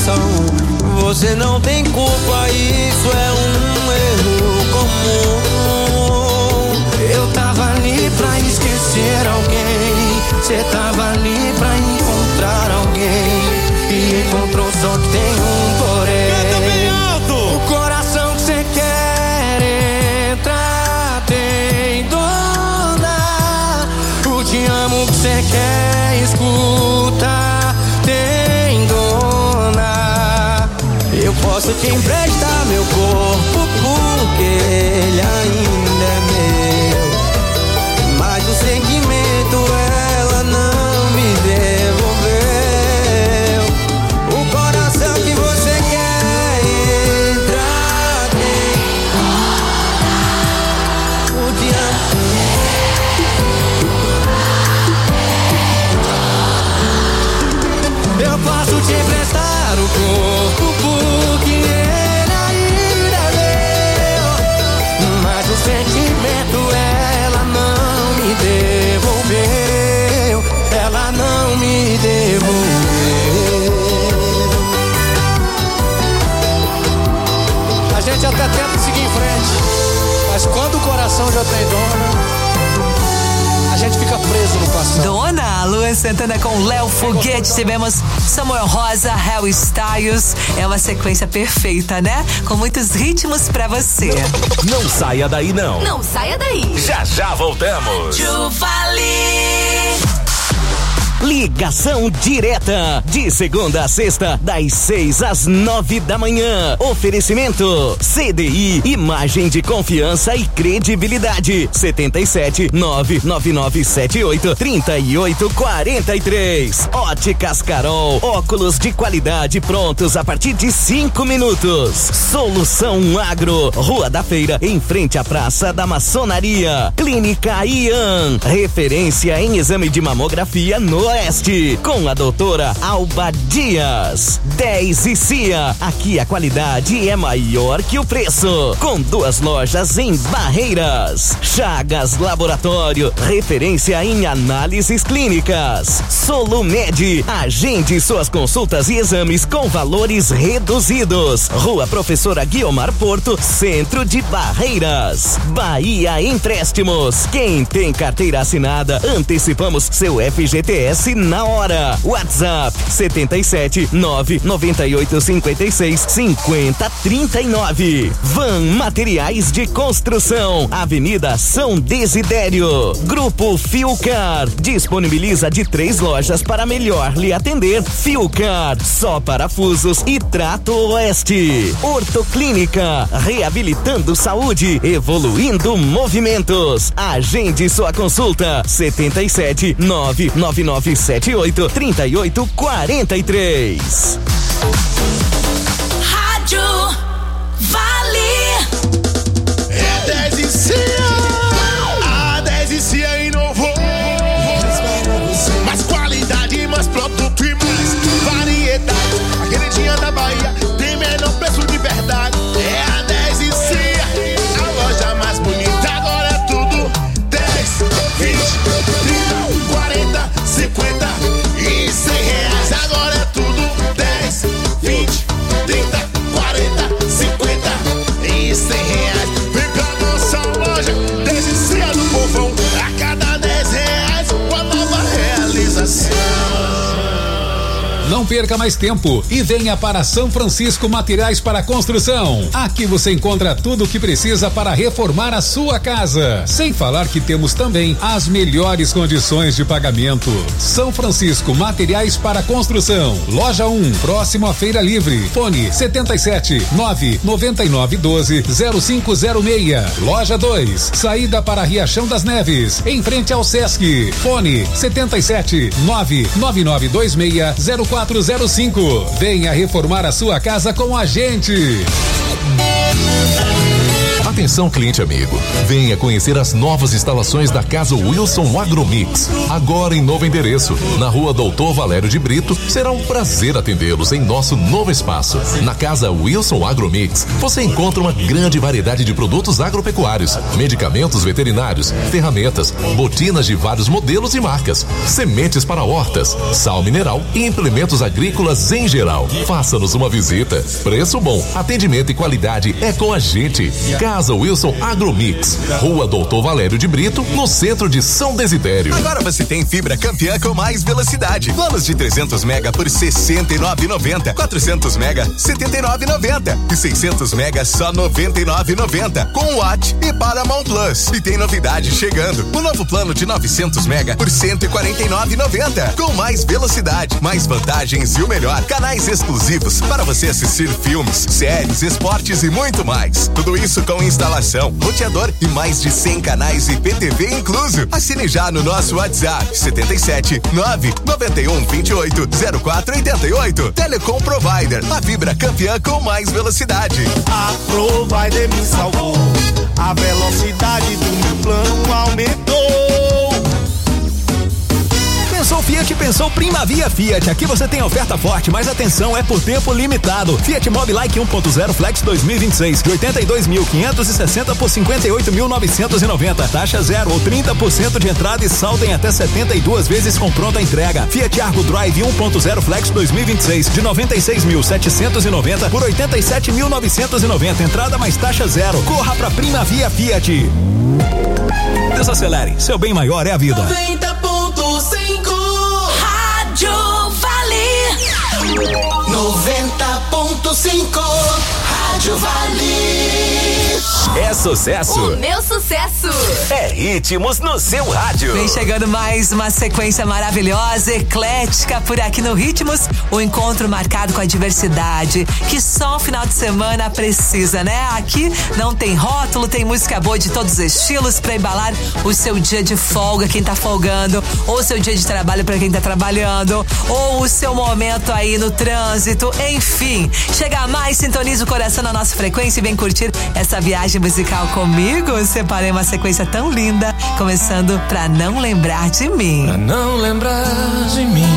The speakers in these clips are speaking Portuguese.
coração. Você não tem culpa, isso é um erro comum. Eu tava ali pra esquecer alguém, cê tava ali pra encontrar alguém, e encontrou, só que tem um porém. O coração que cê quer entrar tem dona. O te amo que cê quer escutar tem dona. Eu posso te emprestar meu corpo porque ele ainda é meu, mas o sentimento ela não me devolveu. O coração que você quer entrar tem o te amo. Eu posso te emprestar o corpo porque ele ainda é meu, mas o sentimento ela não me devolveu. Ela não me devolveu. A gente até tenta seguir em frente, mas quando o coração já tem dona, a gente fica preso no passado. Dona Luan Santana com Léo Foguete. Tivemos Samuel Rosa, Harry Styles. É uma sequência perfeita, né? Com muitos ritmos pra você. Não saia daí, não. Não saia daí. Já voltamos. Ligação direta, de segunda a sexta, das 6 às 9 da manhã. Oferecimento CDI, imagem de confiança e credibilidade. 77-99978-3843. Óticas Carol, óculos de qualidade prontos a partir de 5 minutos. Solução Agro, Rua da Feira, em frente à Praça da Maçonaria. Clínica Ian, referência em exame de mamografia no Oeste, com a doutora Alba Dias. 10 e Cia, aqui a qualidade é maior que o preço, com 2 lojas em Barreiras. Chagas Laboratório, referência em análises clínicas. Solumed, agende suas consultas e exames com valores reduzidos. Rua Professora Guiomar Porto, centro de Barreiras. Bahia Empréstimos, quem tem carteira assinada, antecipamos seu FGTS na hora. WhatsApp 77-99856-5039. Van Materiais de Construção, Avenida São Desidério. Grupo Fiucar disponibiliza de 3 lojas para melhor lhe atender. Fiucar, só parafusos e trato oeste. Ortoclínica, reabilitando saúde, evoluindo movimentos. Agende sua consulta 77-99978-3843. Rádio Vale. É 10 e Cia. A 10 e Cia inovou. Mais qualidade, mais produto e mais variedade. A queridinha da Bahia tem menor preço de verdade. É a 10 e Cia, a loja mais bonita. Agora é tudo 10, 20, 30, 40, 50 e 100 reais. Agora é tudo 10, 20, 30, 40, 50 e 100 reais. Vem pra nossa loja, 10 e Cia do povão. A cada 10 reais, uma nova realização. Não perca mais tempo e venha para São Francisco Materiais para Construção. Aqui você encontra tudo o que precisa para reformar a sua casa. Sem falar que temos também as melhores condições de pagamento. São Francisco Materiais para Construção. Loja 1, próximo à Feira Livre. Fone 77-99912-0506. Loja 2, saída para Riachão das Neves, em frente ao Sesc. Fone 77-99926-0405. Venha reformar a sua casa com a gente. Atenção, cliente amigo. Venha conhecer as novas instalações da Casa Wilson Agromix. Agora em novo endereço, na Rua Doutor Valério de Brito. Será um prazer atendê-los em nosso novo espaço. Na Casa Wilson Agromix, você encontra uma grande variedade de produtos agropecuários, medicamentos veterinários, ferramentas, botinas de vários modelos e marcas, sementes para hortas, sal mineral e implementos agrícolas em geral. Faça-nos uma visita. Preço bom, atendimento e qualidade é com a gente. Casa Wilson Agromix, Rua Doutor Valério de Brito, no centro de São Desidério. Agora você tem fibra Campeã com mais velocidade. Planos de 300 mega por R$ 69,90. 400 mega, R$ 79,90. E 600 mega, só R$ 99,90. Com Watt e Paramount Plus. E tem novidade chegando. O novo plano de 900 mega por R$ 149,90. Com mais velocidade, mais vantagens e o melhor, canais exclusivos para você assistir filmes, séries, esportes e muito mais. Tudo isso com instalação, roteador e mais de 100 canais e PTV incluso. Assine já no nosso WhatsApp 77 991 28 0488. Telecom Provider, a fibra campeã com mais velocidade. A Provider me salvou. A velocidade do meu plano aumentou. Pensou Fiat, pensou Primavia Fiat. Aqui você tem oferta forte, mas atenção, é por tempo limitado. Fiat Mobi Like 1.0 Flex 2026 de 82.560 por 58.990. Taxa zero ou 30% de entrada e saldo em até 72 vezes com pronta entrega. Fiat Argo Drive 1.0 Flex 2026 de 96.790 por 87.990. Entrada mais taxa zero. Corra pra Primavia Fiat. Desacelere, seu bem maior é a vida. 90.5 Rádio Vale. 90.5 Rádio Vale. É sucesso. O meu sucesso. É ritmos no seu rádio. Vem chegando mais uma sequência maravilhosa, eclética por aqui no Ritmos. O encontro marcado com a diversidade que só o final de semana precisa, né? Aqui não tem rótulo, tem música boa de todos os estilos pra embalar o seu dia de folga, quem tá folgando, ou o seu dia de trabalho pra quem tá trabalhando, ou o seu momento aí no trânsito, enfim. Chega mais, sintoniza o coração na nossa frequência e vem curtir essa viagem musical comigo. Separei uma sequência tão linda, começando Pra Não Lembrar de Mim. Pra não lembrar de mim,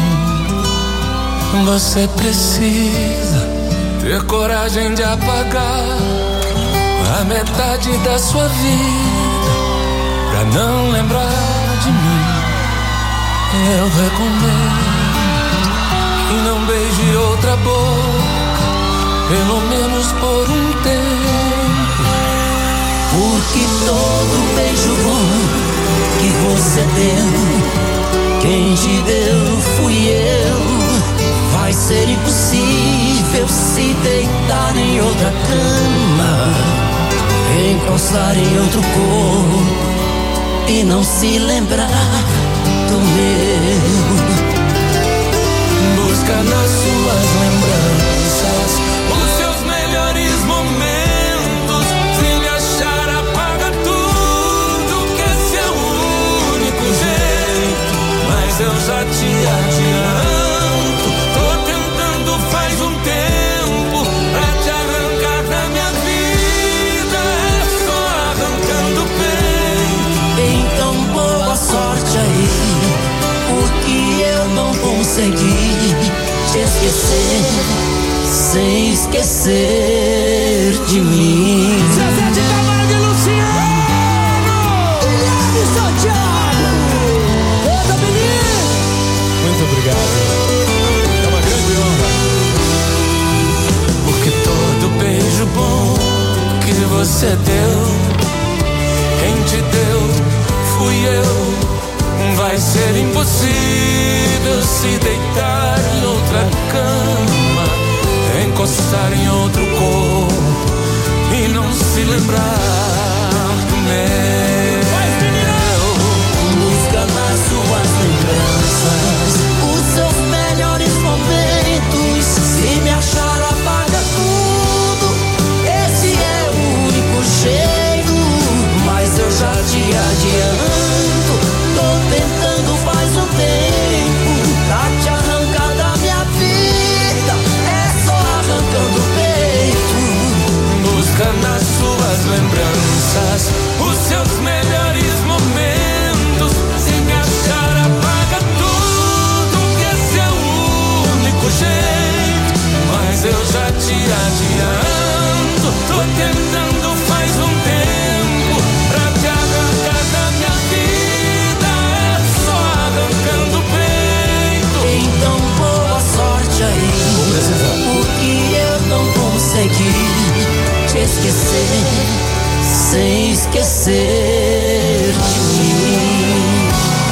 você precisa ter coragem de apagar a metade da sua vida. Pra não lembrar de mim, eu recomendo que não beije outra boca, pelo menos por um tempo. Porque todo beijo bom que você deu, quem te deu fui eu. Vai ser impossível se deitar em outra cama, encostar em outro corpo e não se lembrar do meu. Busca nas suas lembranças os seus melhores momentos. Se me achar, apaga tudo, que esse é o único jeito. Mas eu já te adianto, tô tentando faz um tempo pra te arrancar da minha vida. É só arrancando o peito. Então boa sorte aí, porque eu não consegui te esquecer sem esquecer de mim. Zezé de Camargo e Luciano, Guilherme Santiago, toda menina. Muito obrigado. É uma grande honra. porque todo beijo bom que você deu, quem te deu fui eu. Vai ser impossível se deitar em outra cama, encostar em outro corpo e não se lembrar do meu. Busca nas suas lembranças os seus melhores momentos. Se me achar, apaga tudo, esse é o único jeito. Mas eu já te adianto, tô tentando faz um tempo pra te arrancar da minha vida. É só arrancando o peito. Busca nas suas lembranças adianto. Tô tentando faz um tempo pra te arrancar da minha vida. É só arrancando o peito. Então boa sorte aí, porque eu não consegui te esquecer sem esquecer de mim.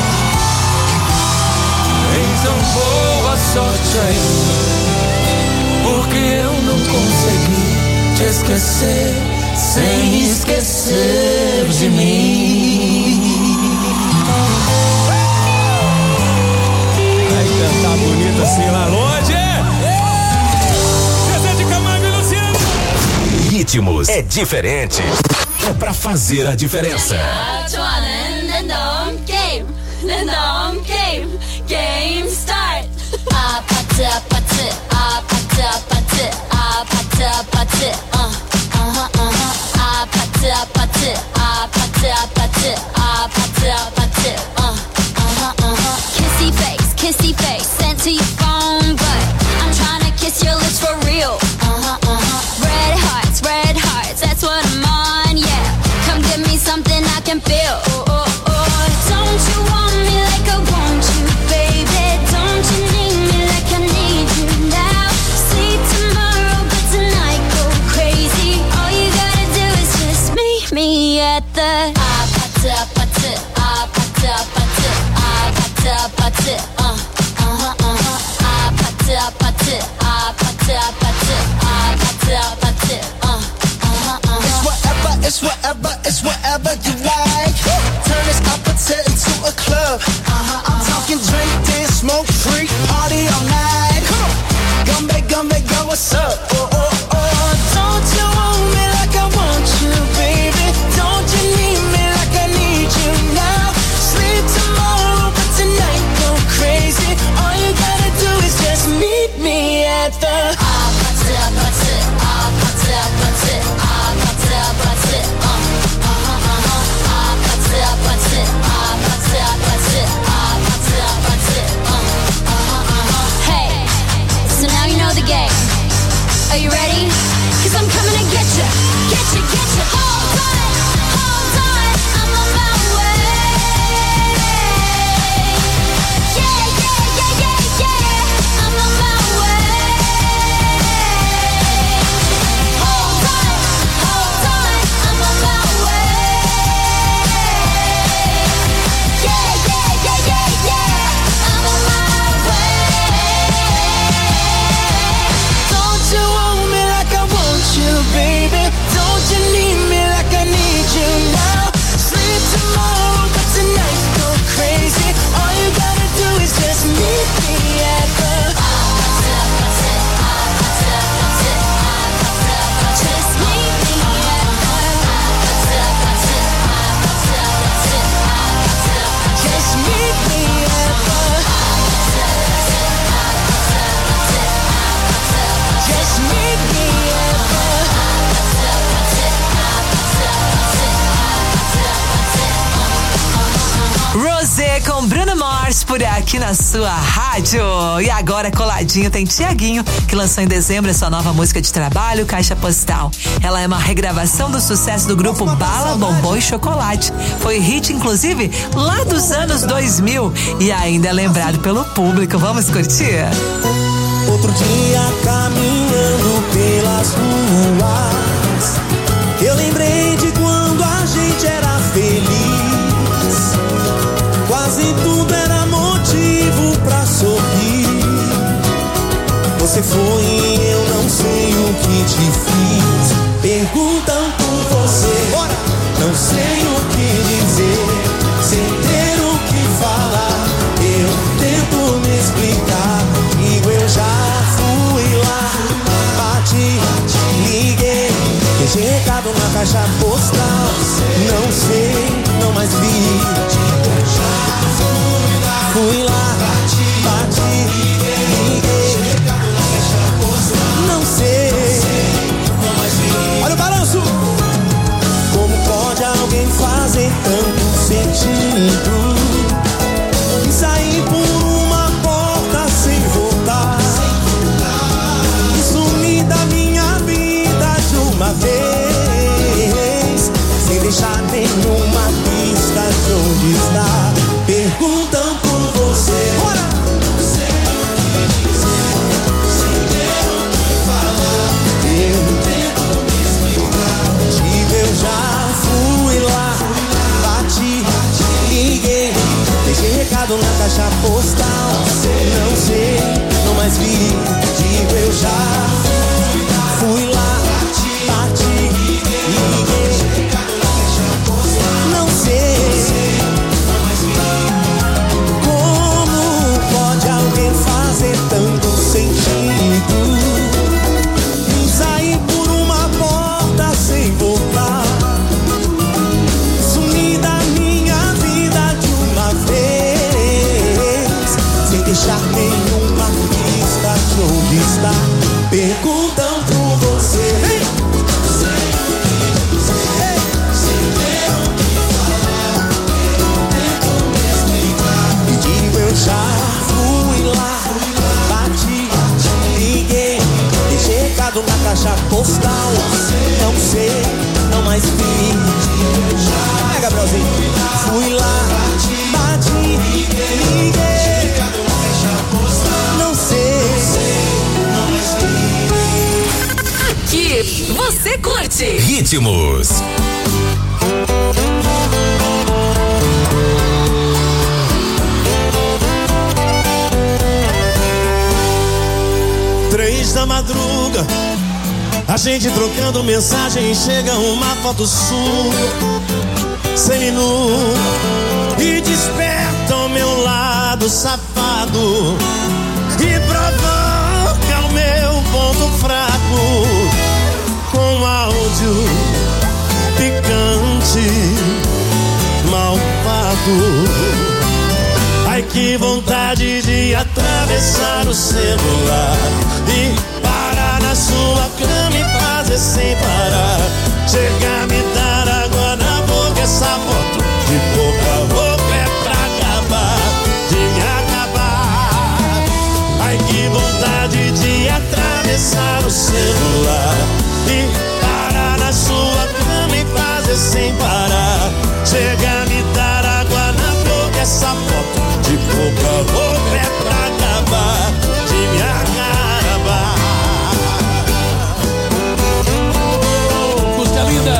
Então boa sorte aí, porque eu não consegui te esquecer sem esquecer de mim. Vai cantar bonito assim lá longe. Zezé de Camargo e Luciano. Ritmos é diferente. É pra fazer a diferença. Game start. Apate, apate, apate, apate, apate, apate, apate, apate, apate, apate, apate, apate, kissy face, sent to your phone, but I'm trying to kiss your lips for real. Red hearts, that's what I'm on, yeah. Come give me something I can feel. Don't you want me like I want you, baby? Don't you need me like I need you now? Sleep tomorrow, but tonight go crazy. All you gotta do is just meet me at the apate, apate, apate, apate, apate, apate, apate, apate, apate, apate, apate, It's whatever, it's whatever you like. Turn this appetite into a club. I'm talking drink, dance, smoke, freak, party all night. Come on, gumbe, yo, what's up? Don't you want me like I want you, baby? Don't you need me like I need you now? Sleep tomorrow, but tonight go crazy. All you gotta do is just meet me at the apate, apate, apate, apate, apate, apate, Hey, so now you know the game. Are you ready? 'Cause I'm coming to get you, get you, get you. Hold on, I'm on my way. Yeah, yeah, yeah, yeah, yeah, I'm on my way. Hold on, I'm on my way. Yeah, yeah, yeah, yeah, yeah, I'm on my way. Don't you want me like I want you, baby? Don't you need me like I need you now? Sleep tomorrow, but tonight go crazy. All you gotta do is just meet me at the Just meet me at just meet me at the just meet me at Rosé com Bruno Mars por aqui na sua rádio. E agora coladinho tem Tiaguinho, que lançou em dezembro a sua nova música de trabalho, Caixa Postal. Ela é uma regravação do sucesso do grupo Bala, Bombom e Chocolate. Foi hit, inclusive, lá dos anos 2000 e ainda é lembrado pelo público. Vamos curtir? Outro dia caminhando pelas ruas, eu lembrei de quando a gente era feliz. Quase tudo era motivo pra sorrir. Você foi e eu não sei o que te fiz. Perguntam por você, não sei o que dizer. Sem ter o que falar, eu tento me explicar. Comigo eu já fui lá, bati, liguei, deixei recado na caixa postal. Não sei, não mais vi. Fui lá, bati, liguei, não sei. Olha o balanço. Como pode alguém fazer tanto sentido e sair por uma porta sem voltar e sumir da minha vida? caixa postal. Não sei, não mais vi. Digo eu já fui lá, bati, liguei. Não sei como pode alguém fazer tanto sentido e sair por uma porta sem voltar. Sumir da minha vida de uma vez, sem deixar nenhuma pista de onde está. Perguntam por você. E digo eu já fui lá, bati, liguei, deixei recado na caixa postal. Não sei, não mais vi. Pega, Brasilzinho. Fui lá, bati, liguei, não sei, não mais vi. Aqui você curte Ritmos. Três da madruga, a gente trocando mensagem, chega uma foto sua, seminu, e desperta o meu lado safado e provoca o meu ponto fraco com áudio picante, malvado. Ai, que vontade de atravessar o celular e parar na sua cama e fazer sem parar. Chega a me dar água na boca, essa foto de boca a boca é pra acabar, de me acabar. Ai, que vontade de atravessar o celular e parar na sua cama e fazer sem parar. Chega a me dar água na boca, essa foto de boca a boca é pra acabar, de me acabar. Música linda.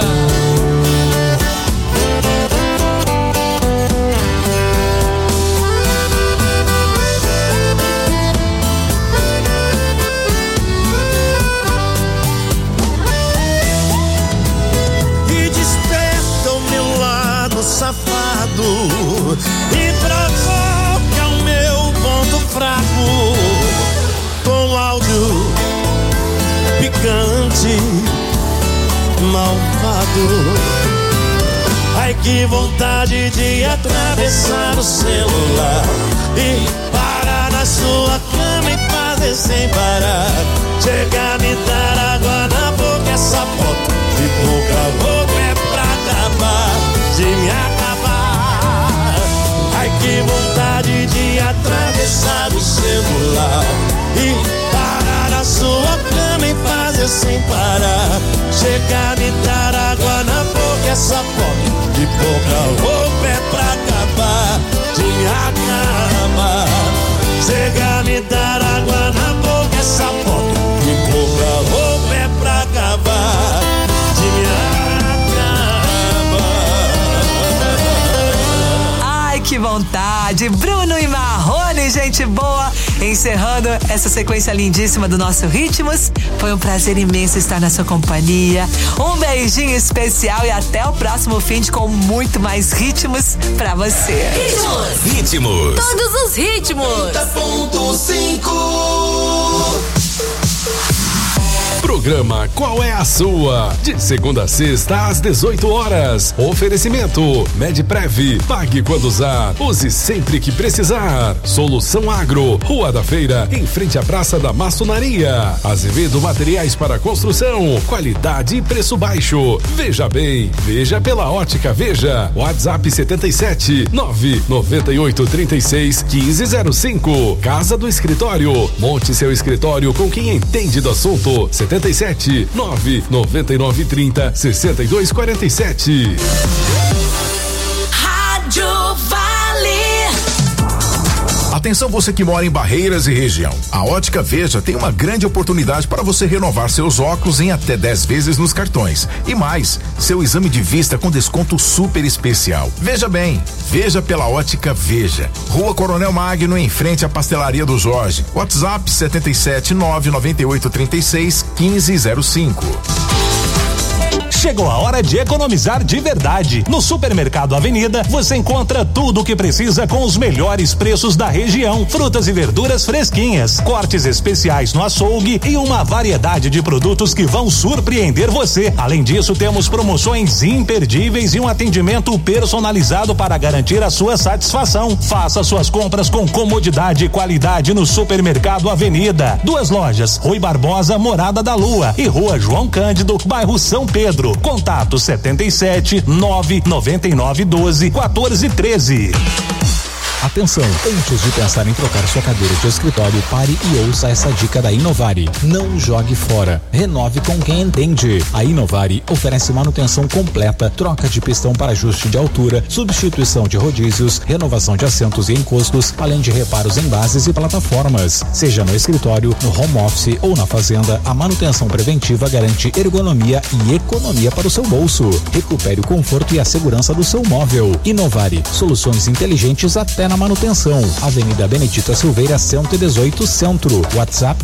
E desperta o meu lado safado e provoca o meu ponto fraco com áudio picante, malvado. Ai, que vontade de atravessar o celular e parar na sua cama e fazer sem parar. Chega a me dar água na boca, essa foto de boca a boca é pra acabar, de me acabar. Ai, que vontade de atravessar o celular e parar na sua cama e fazer sem parar. Chega a me dar água na boca, essa foto de boca a boca é pra acabar, de me acabar. Chega a me dar água na boca, essa foto de boca a boca é pra acabar, de me acabar. Ai, que vontade. Bruno e Marrone, gente boa. Encerrando essa sequência lindíssima do nosso Ritmos. Foi um prazer imenso estar na sua companhia. Um beijinho especial e até o próximo fim de com muito mais ritmos pra você. Ritmos. Todos os ritmos. 90.5. Programa Qual é a Sua? De segunda a sexta às 18 horas. Oferecimento Medprev. Pague quando usar. Use sempre que precisar. Solução Agro. Rua da Feira, em frente à Praça da Maçonaria. Azevedo Materiais para Construção. Qualidade e preço baixo. Veja bem. Veja pela Ótica Veja. WhatsApp 77 998 36 1505. Casa do Escritório. Monte seu escritório com quem entende do assunto. 77 999 30 62 47. Rádio Vale. A Atenção você que mora em Barreiras e região. A Ótica Veja tem uma grande oportunidade para você renovar seus óculos em até 10 vezes nos cartões. E mais, seu exame de vista com desconto super especial. Veja bem, veja pela Ótica Veja. Rua Coronel Magno, em frente à Pastelaria do Jorge. WhatsApp 77998361505. Chegou a hora de economizar de verdade. No Supermercado Avenida, você encontra tudo o que precisa com os melhores preços da região. Frutas e verduras fresquinhas, cortes especiais no açougue e uma variedade de produtos que vão surpreender você. Além disso, temos promoções imperdíveis e um atendimento personalizado para garantir a sua satisfação. Faça suas compras com comodidade e qualidade no Supermercado Avenida. 2 lojas, Rui Barbosa, Morada da Lua e Rua João Cândido, bairro São Pedro. Contato 77 999 12 14 13. Atenção, antes de pensar em trocar sua cadeira de escritório, pare e ouça essa dica da Inovari. Não jogue fora, renove com quem entende. A Inovari oferece manutenção completa, troca de pistão para ajuste de altura, substituição de rodízios, renovação de assentos e encostos, além de reparos em bases e plataformas. Seja no escritório, no home office ou na fazenda, a manutenção preventiva garante ergonomia e economia para o seu bolso. Recupere o conforto e a segurança do seu móvel. Inovari, soluções inteligentes até na manutenção. Avenida Benedita Silveira, 118 Centro. WhatsApp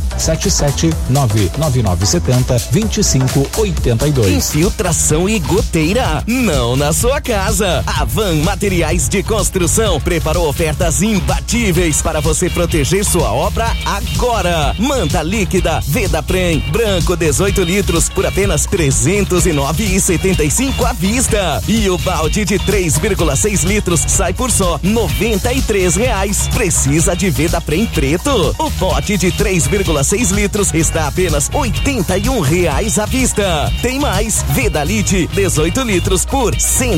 77999702582. Infiltração e goteira? Não na sua casa. A Van Materiais de Construção preparou ofertas imbatíveis para você proteger sua obra agora. Manta líquida Vedaprem branco 18 litros por apenas R$309,75 à vista. E o balde de 3,6 litros sai por só R$93. Precisa de Vedaprem preto? O pote de 3,6 litros está apenas R$81 à vista. Tem mais, Vedalite 18 litros por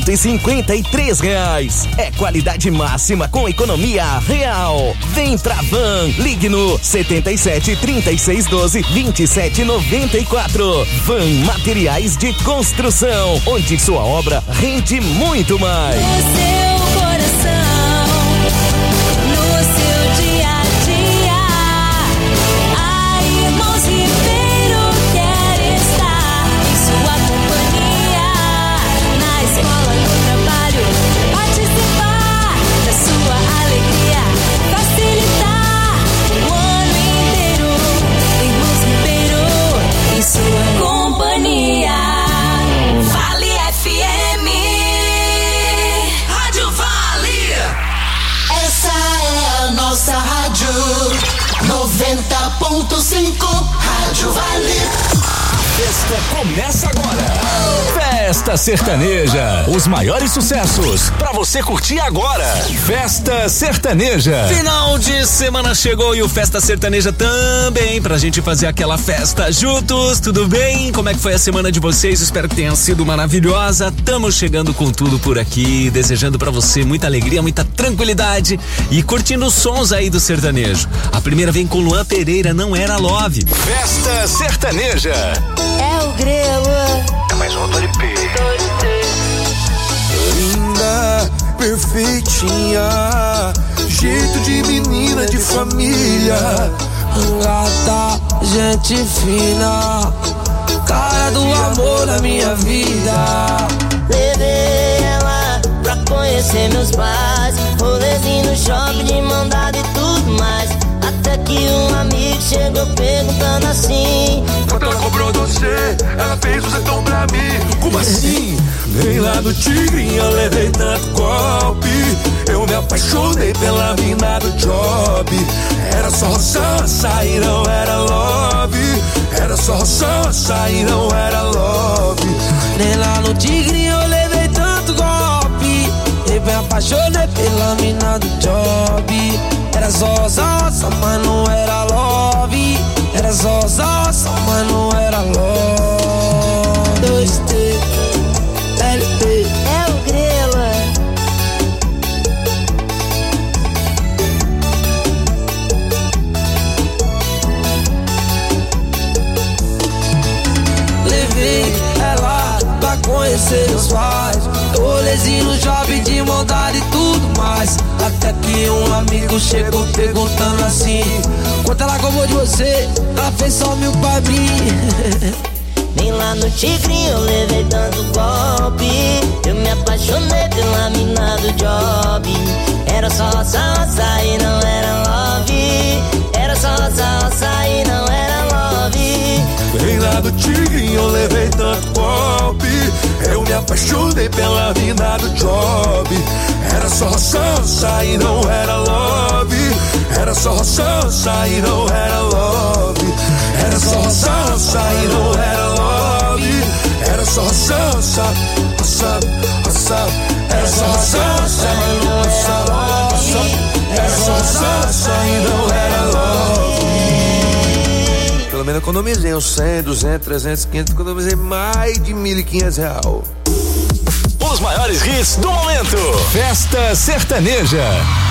R$153. É qualidade máxima com economia real. Vem pra Van, ligue no 77 36 12 27 94. Van Materiais de Construção, onde sua obra rende muito mais. No seu coração, no seu dia a dia, a Irmãos Ribeiro quer estar em sua companhia, na escola, no trabalho, participar da sua alegria, facilitar o ano inteiro. Irmãos Ribeiro em sua companhia. Vale FM, Rádio Vale. Essa é a nossa rádio 90.5, Rádio Vale. A festa começa agora. Festa Sertaneja, os maiores sucessos pra você curtir agora. Festa Sertaneja. Final de semana chegou e o Festa Sertaneja também, pra gente fazer aquela festa juntos. Tudo bem? Como é que foi a semana de vocês? Espero que tenha sido maravilhosa. Estamos chegando com tudo por aqui, desejando pra você muita alegria, muita tranquilidade e curtindo os sons aí do sertanejo. A primeira vem com Luan Pereira, Não Era Love. Festa Sertaneja. É o Grelo. É mais um Doripe. Linda, perfeitinha, jeito de menina de família, gata, gente fina, cara do amor da minha vida. Levei ela pra conhecer meus pais, rolezinho no shopping de mão dada e tudo mais. Até que um amigo chegou perguntando assim: quanto ela cobrou você? Ela fez o sertão pra mim. Como assim? Vem lá do Tigrinho, eu levei tanto golpe. Eu me apaixonei pela mina do job. Era só roça e não era love. Era só roça e não era love. Nem lá no Tigrinho eu levei tanto golpe. Eu me apaixonei pela mina do job. Era só roça, mas não era love. Era só roça, mas não era love. 2T, LP. É o Grelo. Levei ela pra conhecer conhecer os pais. Rolezinho no shopping de montado e tudo mais. Até que um amigo chegou perguntando assim: quanto ela cobrou de você? Ela fez só 1000 pra abrir. Nem lá no Tigrinho eu levei tanto golpe. Eu me apaixonei pela mina do job. Era só roça e não era love. Era só roça e não era love. Nem lá no Tigrinho eu levei tanto golpe. Eu me apaixonei pela mina do job. Era só roça e não era love. Era só roça e não era love. Era só roça e não era love. Era só roça, era só roça e não era love. Era só roça e não era love. Pelo menos economizei uns 100, 200, 300, 500, economizei mais de R$1.500. Os maiores hits do momento. Festa Sertaneja.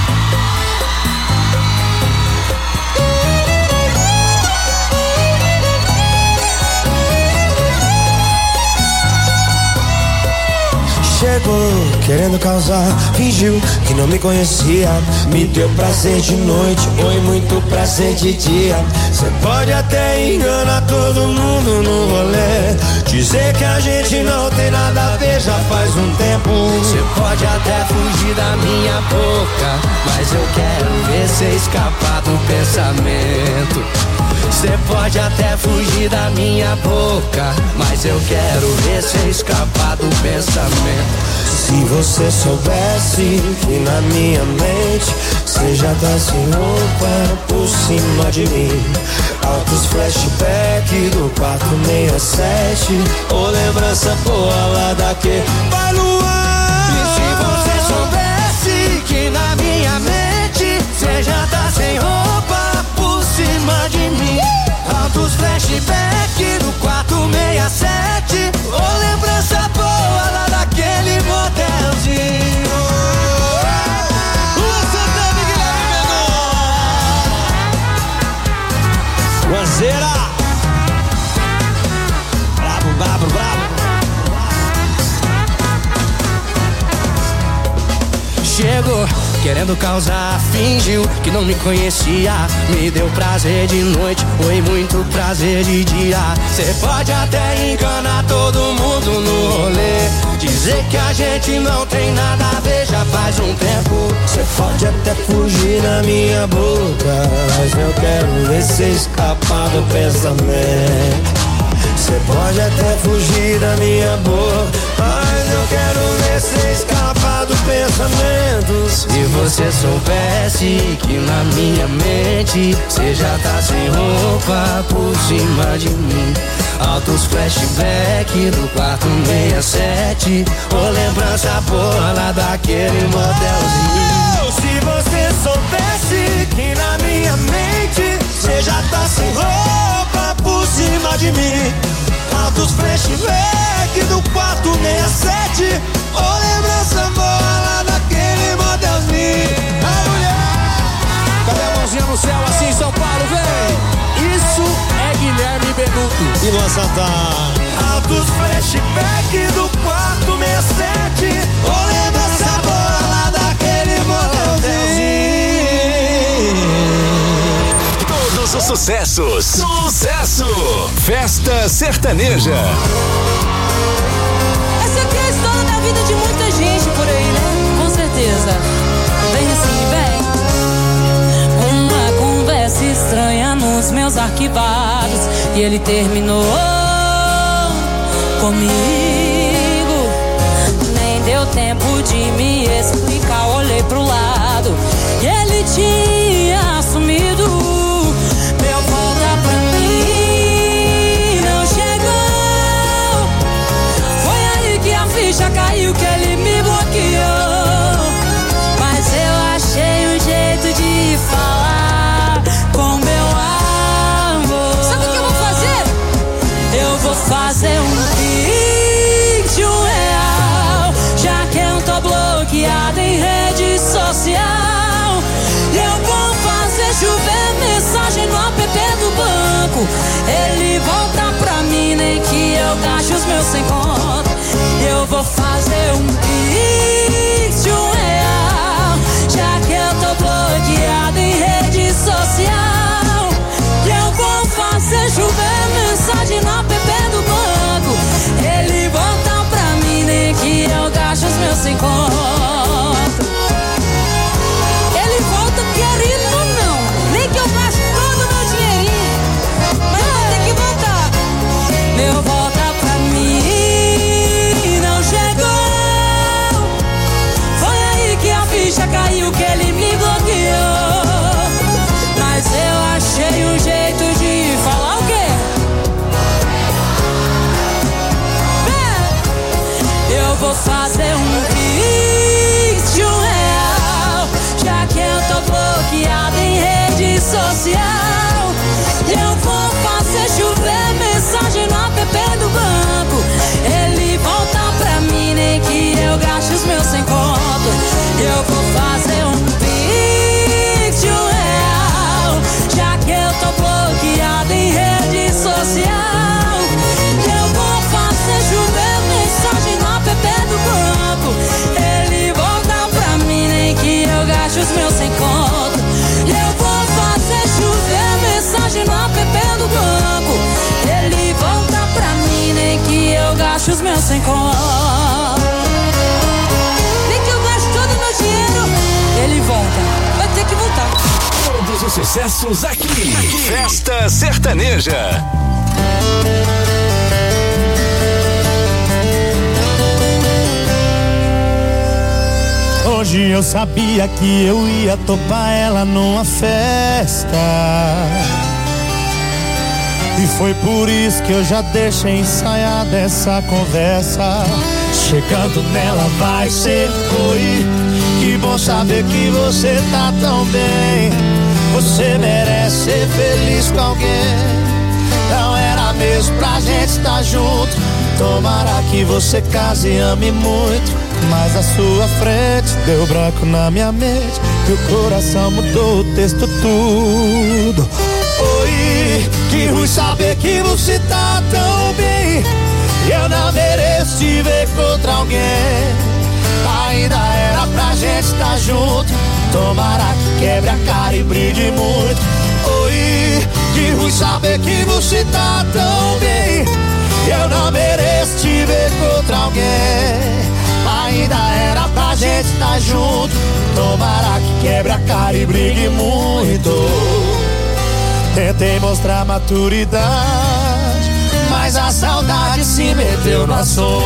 Chegou querendo causar, fingiu que não me conhecia. Me deu prazer de noite, foi muito prazer de dia. Cê pode até enganar todo mundo no rolê, dizer que a gente não tem nada a ver já faz um tempo. Cê pode até fugir da minha boca, mas eu quero ver cê escapar do pensamento. Cê pode até fugir da minha boca, mas eu quero ver cê escapar do pensamento. Se você soubesse que na minha mente cê já tá sem roupa por cima de mim. Altos flashback do 467, ou lembrança boa lá daquele vai no ar. E se você soubesse que na minha mente cê já tá sem roupa por cima de mim. Altos flashback do 467, ou lembrança boa lá daquele motelzinho. Lua Santana e Guilherme Mendonça. Guazeira. Bravo, bravo, bravo. Chegou querendo causar, fingiu que não me conhecia. Me deu prazer de noite, foi muito prazer de dia. Cê pode até enganar todo mundo no rolê, dizer que a gente não tem nada a ver já faz um tempo. Cê pode até fugir na minha boca, mas eu quero ver cê escapar do pensamento. Cê pode até fugir da minha boca, mas eu quero ver cê escapar do pensamento. Se você soubesse que na minha mente cê já tá sem roupa por cima de mim. Altos flashback do 467, ou lembrança boa lá daquele motelzinho. Se você soubesse que na minha mente cê já tá sem roupa por cima de mim. Altos flashback do 467, ou lembrança boa lá daquele modelzinho. A mulher, cadê a mãozinha no céu assim, São Paulo, vem? Isso é Guilherme Benuto e Luan Santana. Altos flashback do 467, ou lembrança boa lá daquele modelzinho. Todos os sucessos. Sucesso! Festa Sertaneja. Essa aqui é a história da vida de muita gente por aí, né? Com certeza. Vem assim, vem. Uma conversa estranha nos meus arquivados, e ele terminou comigo. Nem deu tempo de me explicar, olhei pro lado e ele tinha assumido. Meu volta pra mim não chegou. Foi aí que a ficha caiu, que ele me bloqueou. Mas eu achei um jeito de falar com meu amor. Sabe o que eu vou fazer? Eu vou fazer um vídeo real, já que eu tô bloqueado em rede social. Eu vou fazer chover mensagem no app do banco. Ele volta pra mim, nem que eu gaste os meus 100 conto. Eu vou fazer um pix de R$1, já que eu tô bloqueado em rede social. Eu vou fazer chover mensagem no app do banco. Ele volta pra mim, nem que eu gaste os meus 5 contos. Ele volta querendo ou não, nem que eu gaste todo o meu dinheirinho, mas eu vou ter que voltar. Meu volta pra mim não chegou. Foi aí que a ficha caiu, que ele me bloqueou. Mas eu achei um jeito de falar o quê? Eu vou fazer um pix de R$1, já que eu tô bloqueado em rede social. Eu vou fazer chover mensagem no app do banco. Ele volta pra mim, nem que eu gaste os meus 100 contos. Eu vou fazer um pix de R$1, já que eu tô bloqueado em rede social. Eu vou fazer chover mensagem no app do banco. Ele volta pra mim, nem que eu gaste os meus 100 contos. Eu vou fazer chover mensagem no app do banco. Ele volta pra mim, nem que eu gaste os meus 100 contos. Nem que eu gaste todo o meu dinheiro, ele volta. Vai ter que voltar. Todos os sucessos aqui. Festa Sertaneja. Hoje eu sabia que eu ia topar ela numa festa, e foi por isso que eu já deixei ensaiada essa conversa. Chegando nela vai ser oi, que bom saber que você tá tão bem. Você merece ser feliz com alguém. Não era mesmo pra gente estar junto. Tomara que você case e ame muito, mas à sua frente deu branco na minha mente e o coração mudou o texto tudo. Oi, que ruim saber que você tá tão bem. Eu não mereço te ver contra alguém. Ainda era pra gente estar junto. Tomara que quebre a cara e brigue muito. Oi, que ruim saber que você tá tão bem. Eu não mereço te ver contra alguém. Ainda era pra gente estar junto. Tomara que quebre a cara e brigue muito. Tentei mostrar maturidade, mas a saudade se meteu no assunto.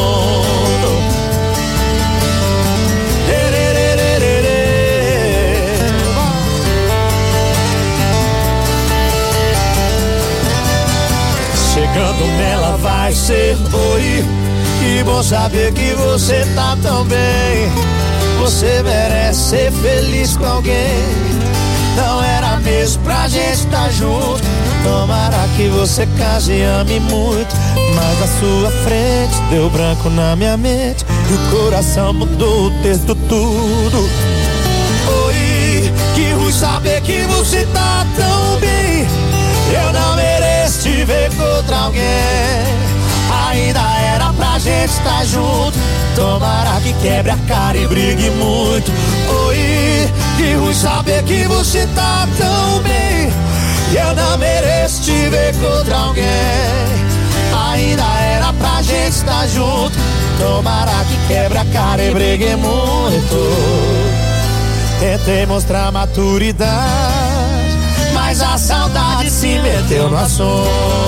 Chegando nela vai ser oi, que bom saber que você tá tão bem. Você merece ser feliz com alguém. Não era mesmo pra gente estar junto. Tomara que você case e ame muito, mas à sua frente deu branco na minha mente e o coração mudou o texto tudo. Oi, que ruim saber que você tá tão bem. Eu não mereço te ver contra alguém. Ainda era pra gente estar junto. Tomara que quebre a cara e brigue muito. Oi, que ruim saber que você tá tão bem. Eu não mereço te ver contra alguém. Ainda era pra gente estar junto. Tomara que quebre a cara e brigue muito. Tentei mostrar maturidade, mas a saudade se meteu no assunto.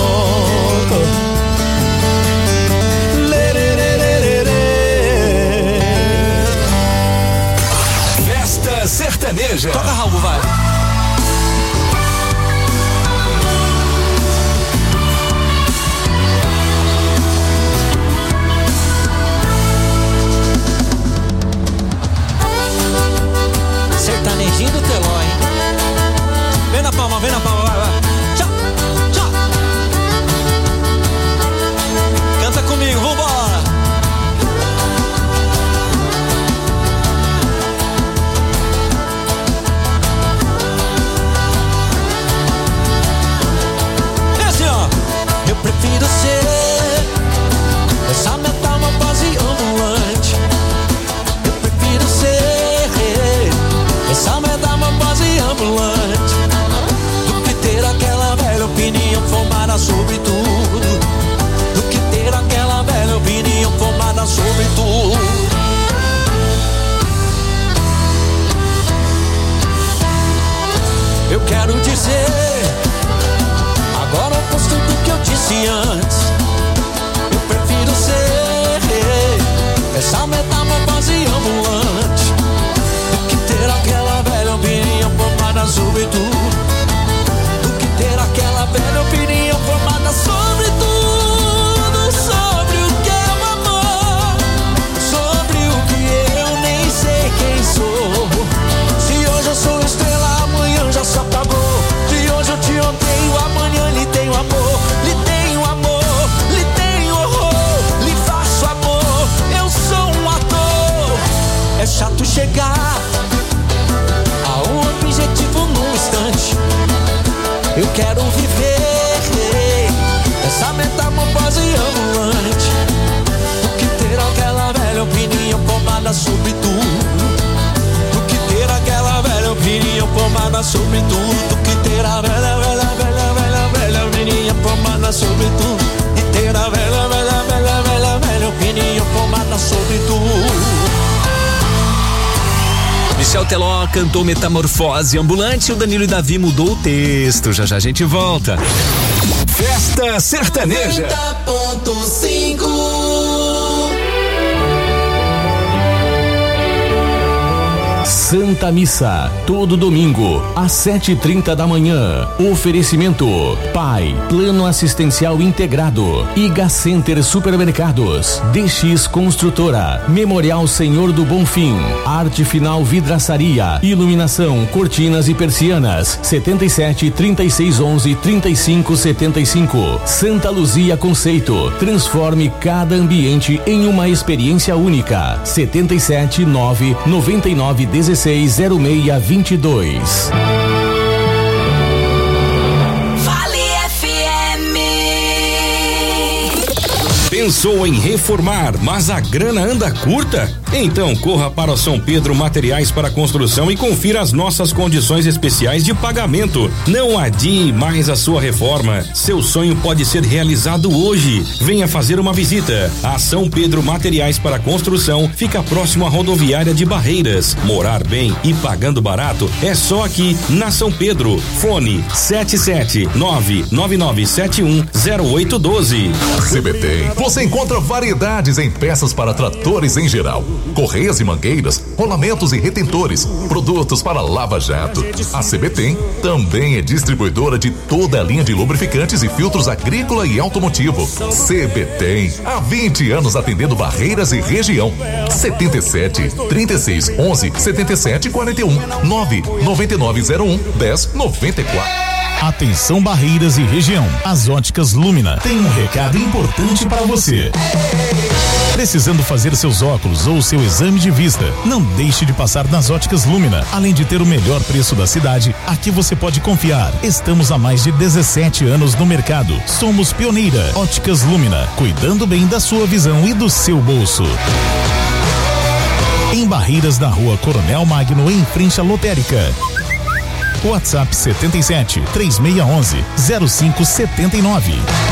Festa Sertaneja. Toca, Raul, vai. Sertanejinho do telão, hein? Vem na palma, vai, vai. Tchau, tchau. Canta comigo, vambora. pomada sobre tudo, que ter a velha, velha, velha, velha, velha opinião formada sobre tudo, e ter a velha, velha, velha, velha, velha opinião formada sobre tudo. Michel Teló cantou Metamorfose Ambulante, o Danilo e Davi mudou o texto. Já já a gente volta. Festa Sertaneja 90.5. Santa Missa, todo domingo, às 7h30 da manhã. Oferecimento: PAI, Plano Assistencial Integrado, Iga Center Supermercados, DX Construtora, Memorial Senhor do Bonfim, Arte Final Vidraçaria, Iluminação, Cortinas e Persianas, 77 36 11 35 75. Santa Luzia Conceito, transforme cada ambiente em uma experiência única. 77 9 99 16 0622. Pensou em reformar, mas a grana anda curta? Então corra para o São Pedro Materiais para Construção e confira as nossas condições especiais de pagamento. Não adie mais a sua reforma. Seu sonho pode ser realizado hoje. Venha fazer uma visita. A São Pedro Materiais para Construção fica próximo à rodoviária de Barreiras. Morar bem e pagando barato é só aqui na São Pedro. Fone 77999710812. CBT. Você encontra variedades em peças para tratores em geral, correias e mangueiras, rolamentos e retentores, produtos para lava-jato. A CBT também é distribuidora de toda a linha de lubrificantes e filtros agrícola e automotivo. CBT, há 20 anos atendendo Barreiras e região. 77 36 11 77 41 9 9901 1094. Atenção Barreiras e região. As Óticas Lumina tem um recado importante para você. Precisando fazer seus óculos ou seu exame de vista? Não deixe de passar nas Óticas Lumina. Além de ter o melhor preço da cidade, aqui você pode confiar. Estamos há mais de 17 anos no mercado. Somos pioneira. Óticas Lumina, cuidando bem da sua visão e do seu bolso. Em Barreiras, na Rua Coronel Magno, em frente à lotérica. WhatsApp 77 3611 0579.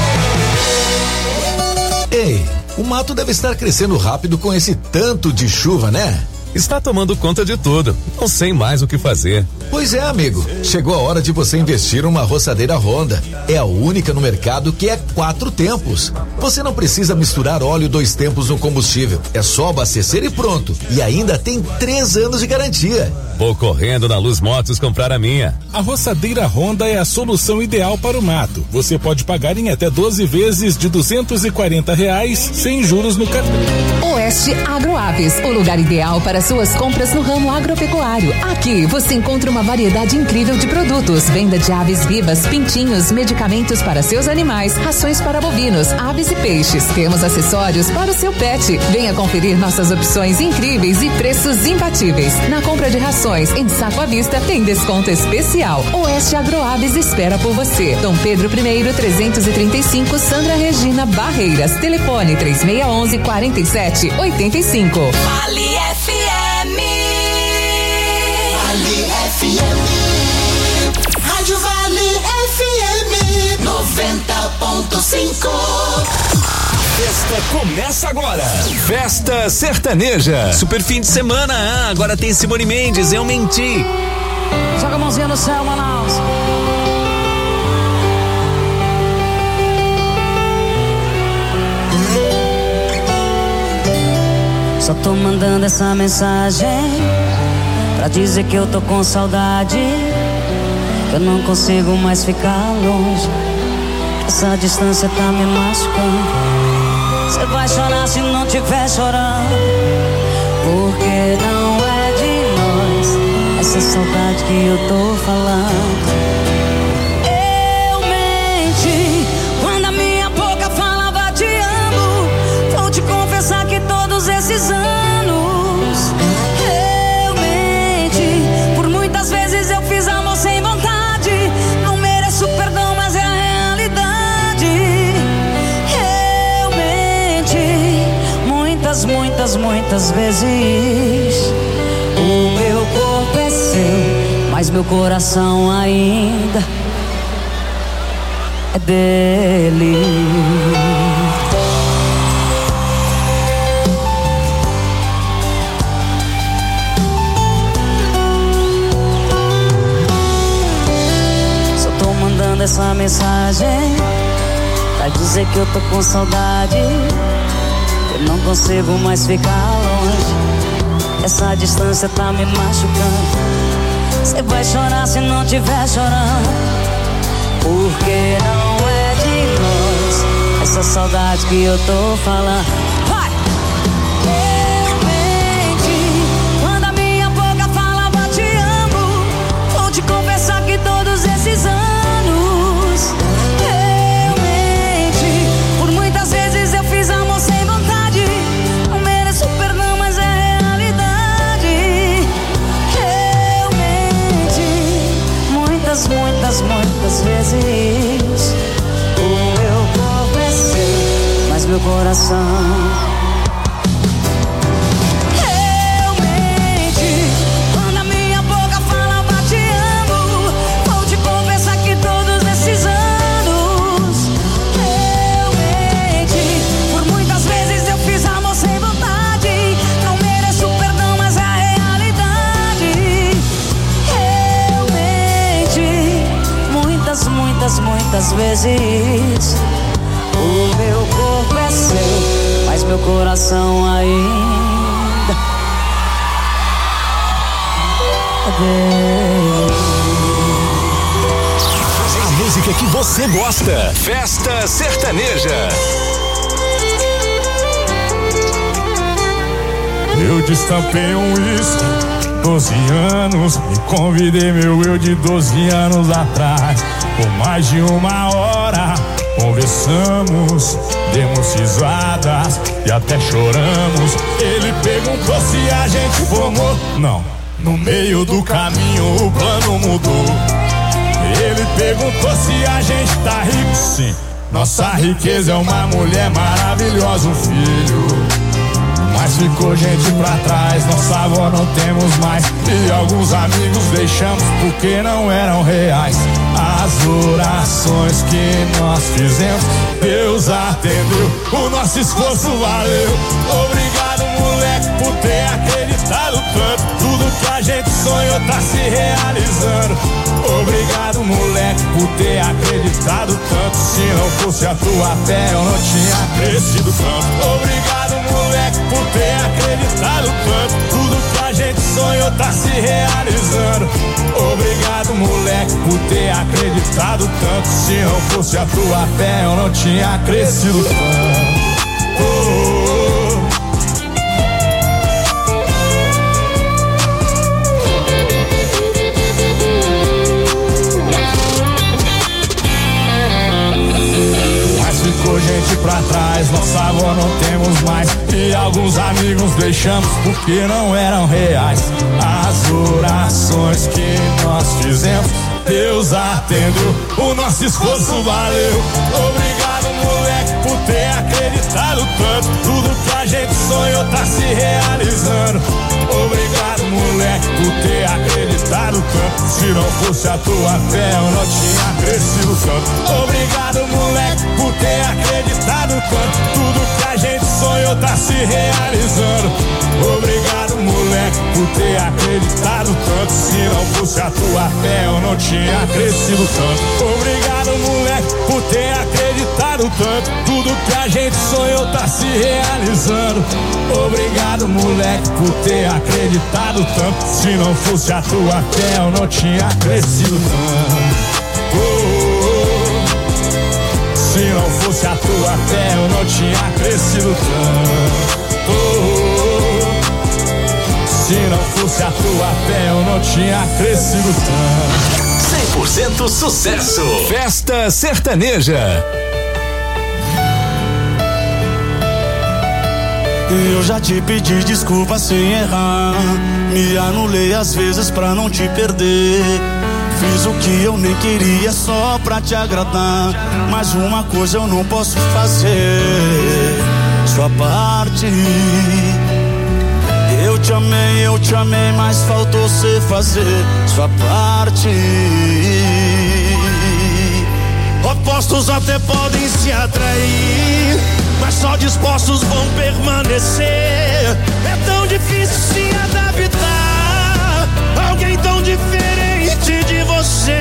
Ei, o mato deve estar crescendo rápido com esse tanto de chuva, né? Está tomando conta de tudo. Não sei mais o que fazer. Pois é, amigo. Chegou a hora de você investir numa roçadeira Honda. É a única no mercado que é 4 tempos. Você não precisa misturar óleo 2 tempos no combustível. É só abastecer e pronto. E ainda tem 3 anos de garantia. Vou correndo na Luz Motos comprar a minha. A roçadeira Honda é a solução ideal para o mato. Você pode pagar em até 12 vezes de R$240 sem juros no cartão. Oeste Agroaves, o lugar ideal para suas compras no ramo agropecuário. Aqui você encontra uma variedade incrível de produtos, venda de aves vivas, pintinhos, medicamentos para seus animais, rações para bovinos, aves e peixes. Temos acessórios para o seu pet. Venha conferir nossas opções incríveis e preços imbatíveis. Na compra de rações em saco à vista tem desconto especial. Oeste Agroaves espera por você. Dom Pedro I, 335, Sandra Regina, Barreiras. Telefone 3611 4785. Vale FM. Vale FM. Rádio Vale FM 90.5. Festa começa agora. Festa Sertaneja. Super fim de semana. Agora tem Simone Mendes, Eu Menti. Joga a mãozinha no céu, Manaus. Só tô mandando essa mensagem pra dizer que eu tô com saudade, que eu não consigo mais ficar longe, que essa distância tá me machucando. Você vai chorar se não tiver chorando, porque não é de nós essa saudade que eu tô falando. Eu menti quando a minha boca falava te amo. Vou te confessar que todos esses anos eu menti. Por muitas vezes eu fiz amor sem vontade. Não mereço perdão, mas é a realidade. Eu menti muitas vezes. O meu corpo é seu, mas mas meu coração ainda é dele. Só tô mandando essa mensagem pra dizer que eu tô com saudade, eu não consigo mais ficar longe, essa distância tá me machucando. Cê vai chorar se não tiver chorando, porque não é de nós essa saudade que eu tô falando. Vai! Eu menti quando a minha boca falava te amo. Vou te confessar que todos esses anos eu menti. Por muitas vezes eu fiz amor sem vontade. Não mereço perdão, mas é realidade. Muitas vezes o meu corpo é seu, mas meu coração eu menti quando a minha boca falava te amo. Vou te confessar que todos esses anos eu menti. Por muitas vezes eu fiz amor sem vontade. Não mereço perdão, mas é a realidade. Muitas vezes o meu corpo é seu, mas meu coração ainda é dele. A música que você gosta. Festa Sertaneja. Eu destampei um uísque, 12 anos, me convidei meu eu de 12 anos atrás. Por mais de 1 hora conversamos, demos risadas e até choramos. Ele perguntou se a gente formou. Não, no meio do caminho o plano mudou. Ele perguntou se a gente tá rico. Sim, nossa riqueza é uma mulher maravilhosa, um filho. Mas ficou gente pra trás, nossa avó não temos mais. E alguns amigos deixamos porque não eram reais. As orações que nós fizemos, Deus atendeu, o nosso esforço valeu. Obrigado, moleque, por ter acreditado tanto. Tudo que a gente sonhou tá se realizando. Obrigado, moleque, por ter acreditado tanto. Se não fosse a tua fé, eu não tinha crescido tanto. Obrigado, moleque, por ter acreditado tanto. Tudo que a gente sonhou tá se realizando. Obrigado, moleque, por ter acreditado tanto. Se não fosse a tua fé, eu não tinha crescido tanto. Ficou gente pra trás, nossa avó não temos mais. E alguns amigos deixamos porque não eram reais. As orações que nós fizemos, Deus atendeu, o nosso esforço valeu. Obrigado, moleque, por ter acreditado tanto. Tudo que a gente sonhou tá se realizando. Obrigado, moleque, por ter acreditado tanto. Se não fosse a tua fé, eu não tinha crescido tanto. Obrigado, moleque, por ter acreditado tanto. Tudo que a gente sonhou tá se realizando. Obrigado, moleque, por ter acreditado tanto. Se não fosse a tua fé, eu não tinha crescido tanto. Obrigado, moleque, por ter acreditado tanto. Tudo que a gente sonhou tá se realizando. Obrigado, moleque, por ter acreditado tanto. Se não fosse a tua fé, eu não tinha crescido tanto. Se não fosse a tua fé, eu não tinha crescido tanto. Se não fosse a tua fé, eu não tinha crescido tanto. 100% sucesso. Festa Sertaneja. Eu já te pedi desculpa sem errar. Me anulei às vezes pra não te perder. Fiz o que eu nem queria só pra te agradar. Mas uma coisa eu não posso fazer: sua parte. Eu eu te amei, mas faltou você fazer sua parte. Opostos até podem se atrair, mas só dispostos vão permanecer. É tão difícil se adaptar a alguém tão diferente de você.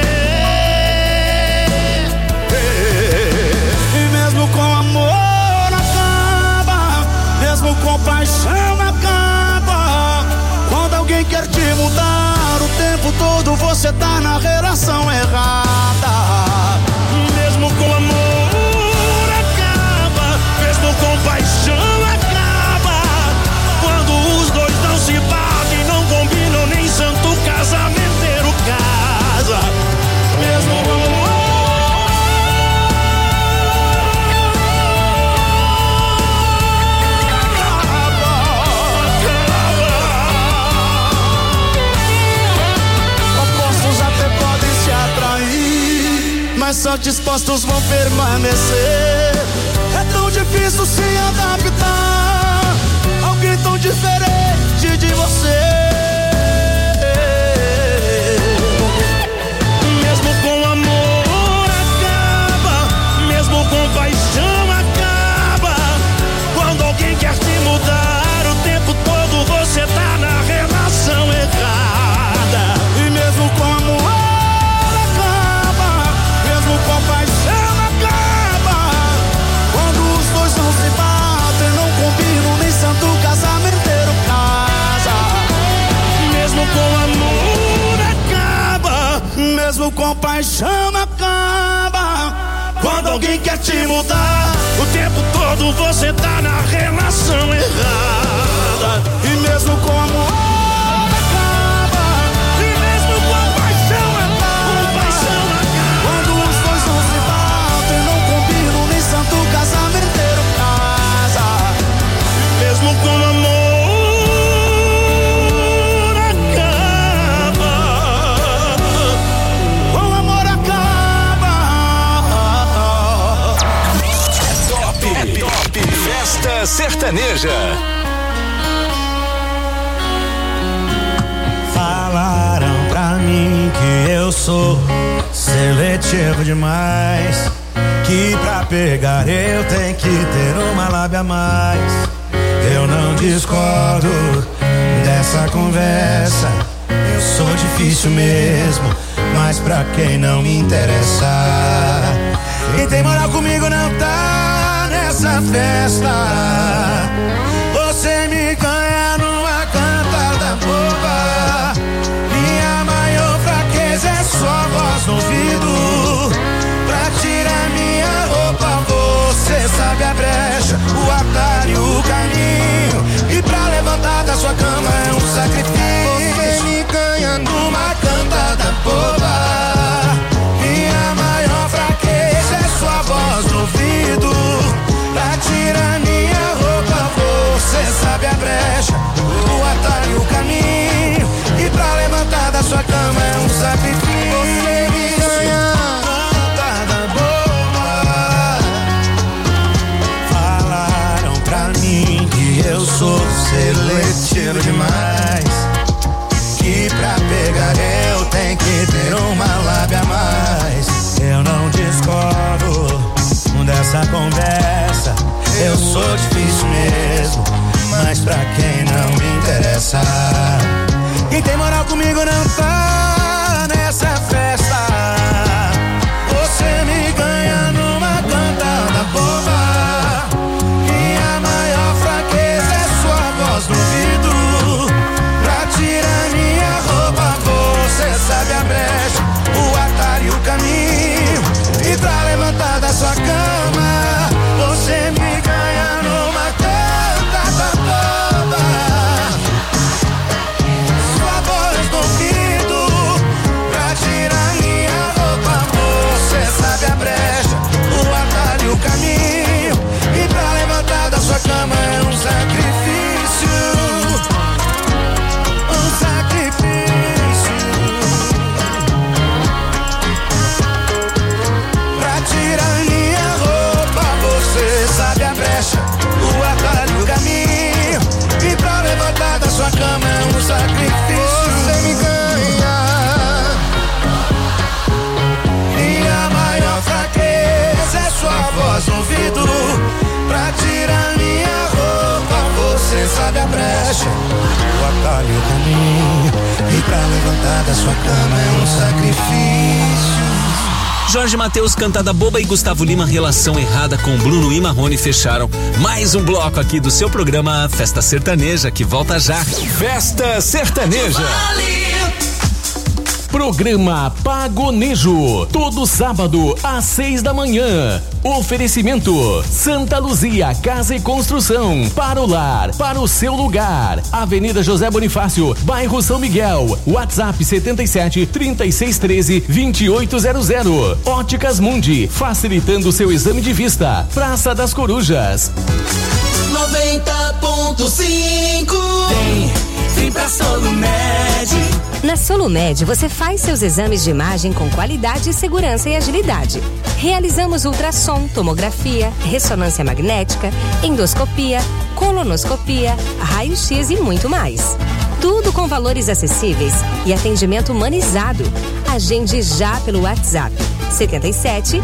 E mesmo com amor acaba, mesmo com paixão acaba. Quando alguém quer te mudar o tempo todo, você tá na relação errada. Mesmo com amor acaba, mesmo com paixão acaba. Quando os dois não se batem, não combinam, nem santo casamenteiro casa. Mesmo com amor mas só dispostos vão permanecer. É tão difícil se adaptar a alguém tão diferente de você. Mesmo com amor acaba, mesmo com paixão acaba. Quando alguém quer te mudar o tempo todo, você tá na relação errada. E mesmo com amor com paixão acaba. Quando os dois não se batem, não combinam, nem santo casamenteiro casa. Mesmo com amor acaba, mesmo com paixão acaba. Quando alguém quer te mudar o tempo todo, você tá na relação errada. E mesmo com amor casamenteiro casa. Mesmo com amor acaba, com amor acaba. Top Festa Sertaneja. Falaram pra mim que eu sou seletivo demais, que pra pegar eu tenho que ter uma lábia a mais. Eu não discordo dessa conversa, eu sou difícil mesmo, mas pra quem não me interessa. Quem tem moral comigo não tá nessa festa. Você me ganha numa cantada boba. Minha maior fraqueza é sua voz no ouvido. Pra tirar minha roupa, você sabe a brecha, o atalho, o caminho. E pra levantar da sua cama é um sacrifício. Você me ganha numa cantada boba. Minha maior fraqueza é sua voz no ouvido. Pra tirar minha roupa, você sabe a brecha, o atalho, o caminho. E pra levantar da sua cama é um sacrifício. Você me ganha eu sou seletivo demais, que pra pegar eu tenho que ter uma lábia a mais. Eu não discordo dessa conversa, eu sou difícil mesmo, mas pra quem não me interessa. Quem tem moral comigo não tá nessa festa. Você me ganha numa cantada boba. No ouvido, pra tirar minha roupa, você sabe a brecha, o atalho e o caminho. E pra levantar da sua cama, você me ganha numa cantada toda. Sua voz no ouvido, essa sua cama é um sacrifício. Jorge Mateus, Cantada Boba e Gustavo Lima, Relação Errada com Bruno e Marrone fecharam mais um bloco aqui do seu programa Festa Sertaneja, que volta já. Festa Sertaneja. Programa Pagonejo, todo sábado às 6 da manhã. Oferecimento Santa Luzia Casa e Construção, para o lar, para o seu lugar. Avenida José Bonifácio, bairro São Miguel. WhatsApp 77 3613 2800. Óticas Mundi, facilitando seu exame de vista. Praça das Corujas. 90.5 Vem pra Solumed. Na Solumed, você faz seus exames de imagem com qualidade, segurança e agilidade. Realizamos ultrassom, tomografia, ressonância magnética, endoscopia, colonoscopia, raio-x e muito mais. Tudo com valores acessíveis e atendimento humanizado. Agende já pelo WhatsApp 77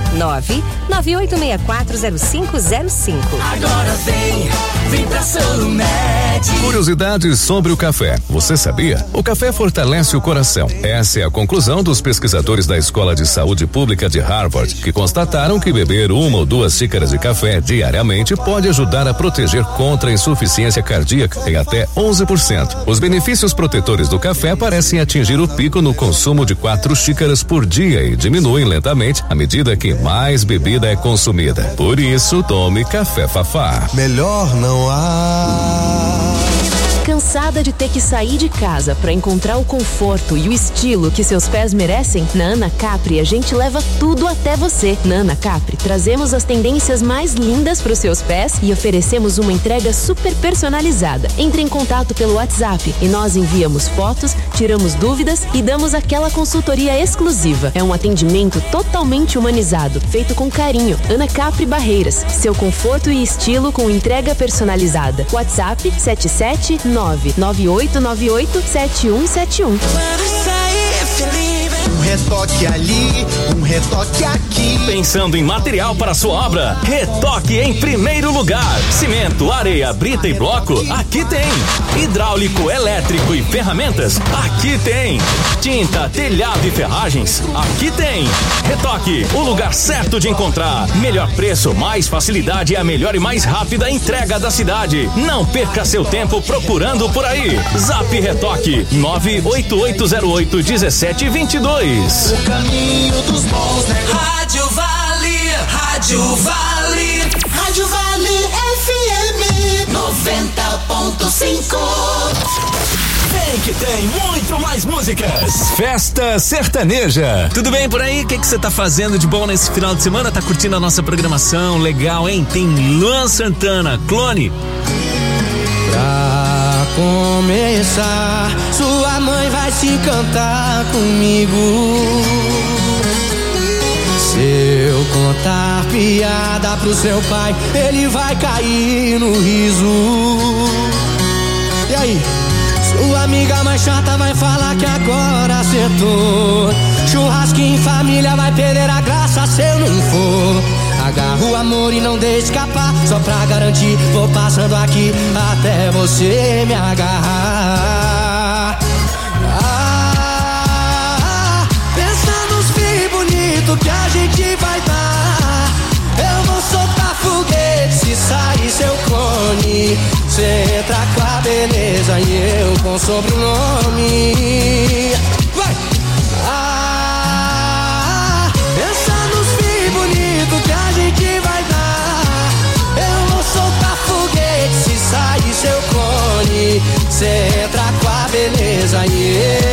998640505. Agora vem pra Solumed. Curiosidades sobre o café. Você sabia? O café fortalece o coração. Essa é a conclusão dos pesquisadores da Escola de Saúde Pública de Harvard, que constataram que beber 1 ou 2 xícaras de café diariamente pode ajudar a proteger contra a insuficiência cardíaca em até 11%. Os benefícios protetores do café parecem atingir o pico no consumo de 4 xícaras por dia e diminuem lentamente à medida que mais bebida é consumida. Por isso, tome café Fafá. Melhor não há. Cansada de ter que sair de casa para encontrar o conforto e o estilo que seus pés merecem? Na Ana Capri a gente leva tudo até você. Na Ana Capri trazemos as tendências mais lindas para os seus pés e oferecemos uma entrega super personalizada. Entre em contato pelo WhatsApp e nós enviamos fotos, tiramos dúvidas e damos aquela consultoria exclusiva. É um atendimento totalmente humanizado, feito com carinho. Ana Capri Barreiras, seu conforto e estilo com entrega personalizada. WhatsApp 77998987171. Um retoque ali, um retoque aqui. Pensando em material para sua obra? Retoque em primeiro lugar. Cimento, areia, brita e bloco? Aqui tem. Hidráulico, elétrico e ferramentas? Aqui tem. Tinta, telhado e ferragens? Aqui tem. Retoque, o lugar certo de encontrar. Melhor preço, mais facilidade e a melhor e mais rápida entrega da cidade. Não perca seu tempo procurando por aí. Zap Retoque 988081722. O caminho dos bons negócios. Rádio Vale, Rádio Vale, Rádio Vale FM 90.5. Vem que tem muito mais músicas. Festa Sertaneja. Tudo bem por aí? O que você tá fazendo de bom nesse final de semana? Tá curtindo a nossa programação? Legal, hein? Tem Luan Santana, Clone. Pra começar, sua mãe vai se encantar comigo. Se eu contar piada pro seu pai, ele vai cair no riso. E aí? Sua amiga mais chata vai falar que agora acertou. Churrasquinho em família vai perder a graça se eu não for. Agarra o amor e não deixe escapar. Só pra garantir, vou passando aqui até você me agarrar. Pensa nos filhos bonitos que a gente vai dar. Eu vou soltar foguete se sair seu clone. Cê entra com a beleza e eu com sobrenome. Vai! Pensa nos filhos bonitos que a gente vai dar. Eu vou soltar foguete se sair seu clone. Cê entra com a beleza e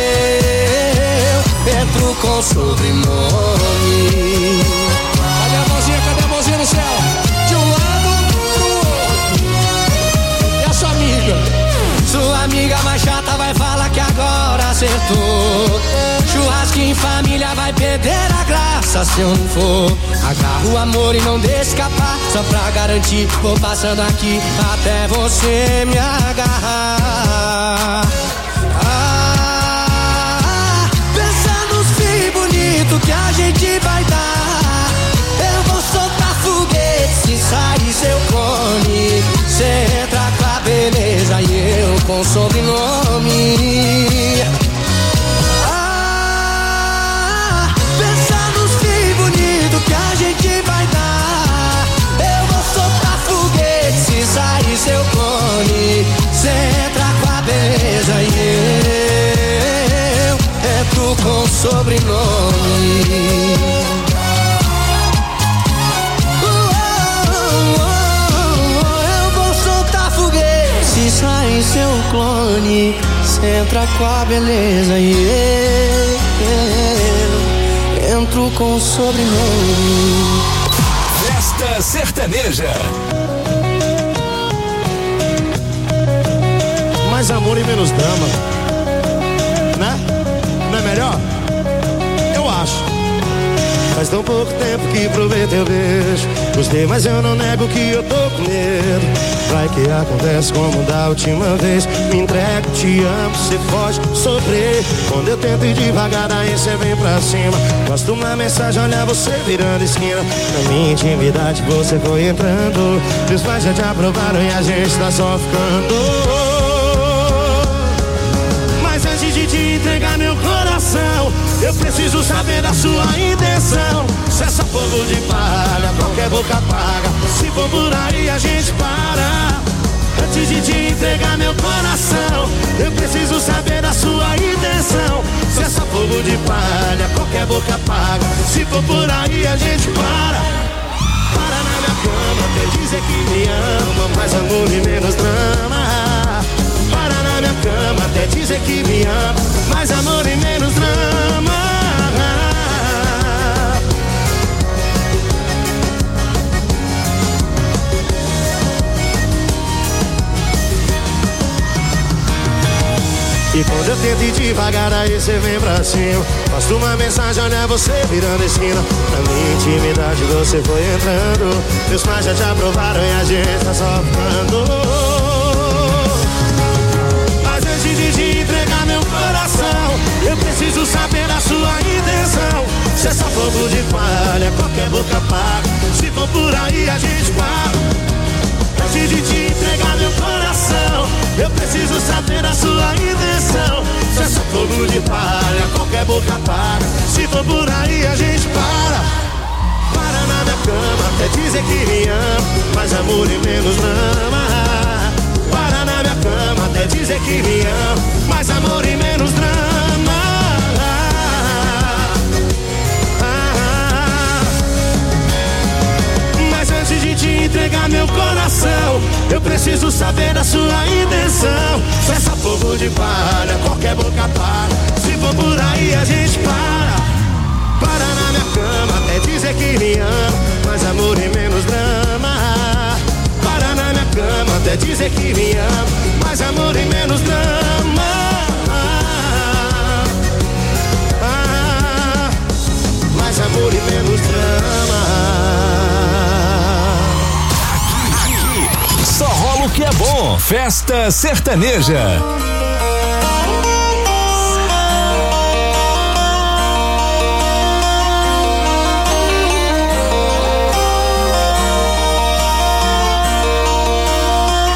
eu entro com sobrenome. Cadê a mãozinha? Cadê a mãozinha no céu? De um lado pro outro. E a sua amiga? Sua amiga mais chata vai falar que agora acertou. Churrasquinho em família vai perder a graça se eu não for. Agarra o amor e não deixa escapar. Só pra garantir, vou passando aqui até você me agarrar. Pensa nos filhos bonitos que a gente vai dar. Eu vou soltar foguete se sair seu clone. Cê entra com a beleza e eu com sobrenome. e seu clone, cê entra com a beleza e eu entro com o sobrenome. Festa Sertaneja. Mais amor e menos drama, né? Não é melhor? Eu acho. Faz tão pouco tempo que provei teu beijo. Gostei, mas eu não nego que eu tô com medo. Vai que acontece como da última vez. Me entrego, te amo, cê pode sofrer. Quando eu tento ir devagar, daí cê vem pra cima. Gosto uma mensagem, olha você virando esquina. Na minha intimidade você foi entrando. Meus pais já te aprovaram e a gente tá só ficando. Antes de te entregar meu coração, eu preciso saber da sua intenção. Se é só fogo de palha, qualquer boca paga. Se for por aí a gente para. Antes de te entregar meu coração, eu preciso saber da sua intenção. Se é só fogo de palha, qualquer boca paga. Se for por aí a gente para. Para na minha cama, até dizer que me ama. Mais amor e menos drama. Para na minha cama, até dizer que me ama. Mais amor e menos drama. E quando eu tento ir devagar, aí cê vem pra cima. Posto uma mensagem, olha você virando esquina. Na minha intimidade você foi entrando. Meus pais já te aprovaram e a gente tá só ficando. De te entregar meu coração, eu preciso saber a sua intenção. Se é só fogo de palha, qualquer boca paga. Se for por aí a gente para. Antes de te entregar meu coração, eu preciso saber a sua intenção. Se é só fogo de palha, qualquer boca paga. Se for por aí a gente para. Para na minha cama, até dizer que me ama. Mais amor e menos drama. Para na minha cama, até dizer que me ama. Mais amor e menos drama. Mas antes de te entregar meu coração, eu preciso saber da sua intenção. Se é só fogo de palha, qualquer boca para. Se for por aí a gente para. Para na minha cama, até dizer que me ama. Mais amor e menos drama. Para na minha cama, até dizer que me ama. Mais amor e menos drama. Mais amor e menos drama. Aqui só rola o que é bom. Festa Sertaneja.